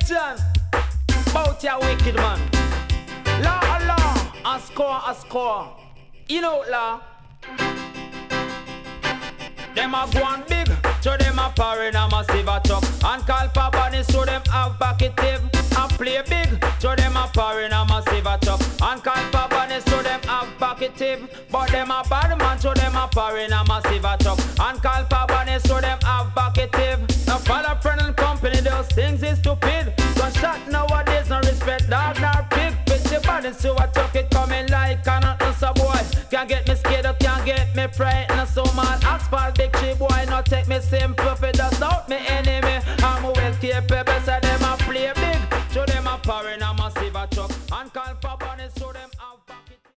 Section. Bout your wicked man. Law, a score. You know, law. Them a go on big, so them a power in a massive a truck. And call for bunny, so them have bucketive. And play big, so them a power in a massive a truck. And call for bunny, so them have bucketive. But them a bad man, so them a power in a massive a truck. And call for bunny, so them have bucketive. Now follow friend and company, those things is stupid. Cause shot nowadays, no respect dog nor pig. Bitch the body, so I took it coming like a nothing, so boy. Can't get me scared up, can't get me frightened. So man, ask for victory, boy, not take me simple. If it does out me in